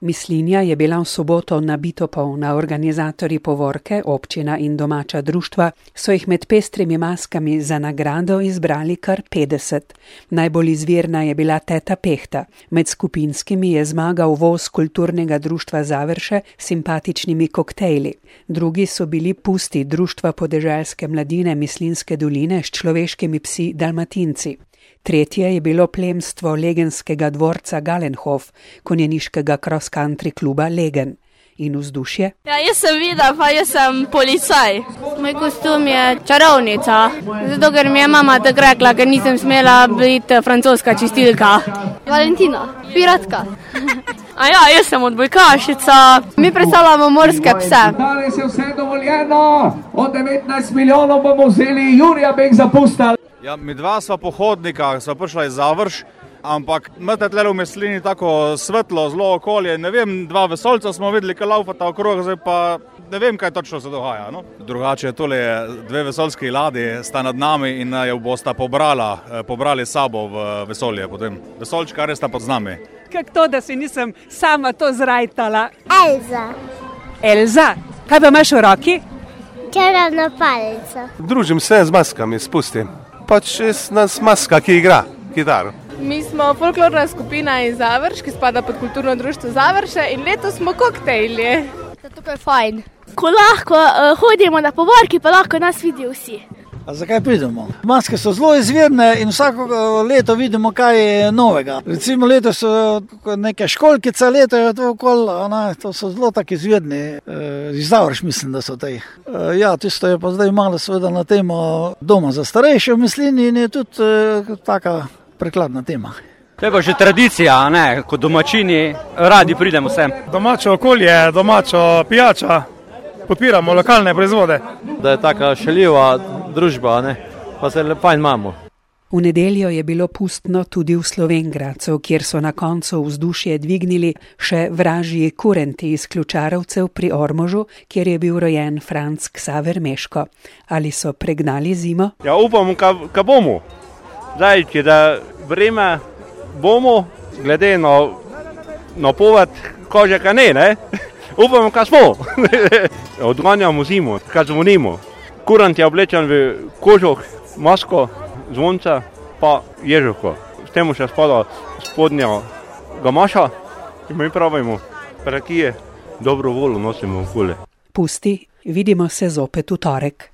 Mislinja je bila v soboto nabito polna. Organizatorji povorke, občina in domača društva so jih med pestrimi maskami za nagrado izbrali kar 50. Najbolj izvirna je bila Teta Pehta. Med skupinskimi je zmagal voz kulturnega društva Završe s simpatičnimi koktejli. Drugi so bili pusti društva podeželske mladine Mislinjske doline s človeškimi psi Dalmatinci. Tretje je bilo plemstvo legenskega dvorca Galenhof, konjeniškega cross-country kluba Legen. In vzdušje? Ja, jaz sem videl, pa jaz sem policaj. Moj kostum je čarovnica, zato ker mi je mama tako rekla, ker nisem smela biti francoska čistilka. Valentina, piratka. A ja, jaz sem odbojkašica. Mi predstavljamo morske pse. Danes je vse dovoljeno, od 19 milijonov bomo vzeli Jurija Bek zapustali. Ja, mi dva sva pohodnika, sva prišla iz Završ, ampak imate tle v Meslini tako svetlo, zelo okolje, ne vem, dva vesolca smo videli, ki laufata okrog, zdaj pa ne vem, kaj točno se dogaja. No? Drugače tole dve vesoljski ladji sta nad nami in jo bosta pobrali sabo v vesolje potem. Vesoljčkari sta pod z nami. Kako to, da si nisem sama to zrajtala? Elza. Elza, kaj pa imaš v roki? Čarovna palica. Družim se z maskami, spustim. Pač nas maska, ki igra kitaro. Mi smo folklorna skupina iz Završ, ki spada pod kulturno društvo Završe in letos smo koktejli. Tukaj je fajn. Ko lahko hodimo na povorki, pa lahko nas vidijo vsi. A zakaj pridemo? Maske so zelo izvirne in vsako leto vidimo, kaj je novega. Recimo letos so neke školjkice, leto je to okoli, to so zelo tako izvirni. Iz Završ mislim, da so tej. Ja, tisto je pa zdaj malo seveda na temo doma za starejše v Mislini in je tudi taka prekladna tema. To je pa že tradicija, ne? Kot domačini radi pridemo sem. Domače okolje, domačo pijača, podpiramo lokalne proizvode. Da je taka šaljiva družba, ne? Pa se fajn imamo. V nedeljo je bilo pustno tudi v Slovengradcu, kjer so na koncu vzdušje dvignili še vražji kurenti iz Ključarovcev pri Ormožu, kjer je bil rojen Franc Ksaver Meško. Ali so pregnali zimo? Ja, upam, ka bomo. Zdaj, da vreme bomo, glede na napoved, kaže, ka ne? Upam, ka smo. Odganjamo zimo, ka zvonimo. Kurant je oblečen v kožuh, masko, zvonca pa ježovko. S temu še spada spodnja gamaša in mi pravimo, rakije dobro voljo nosimo okoli. Pusti, vidimo se zopet v torek.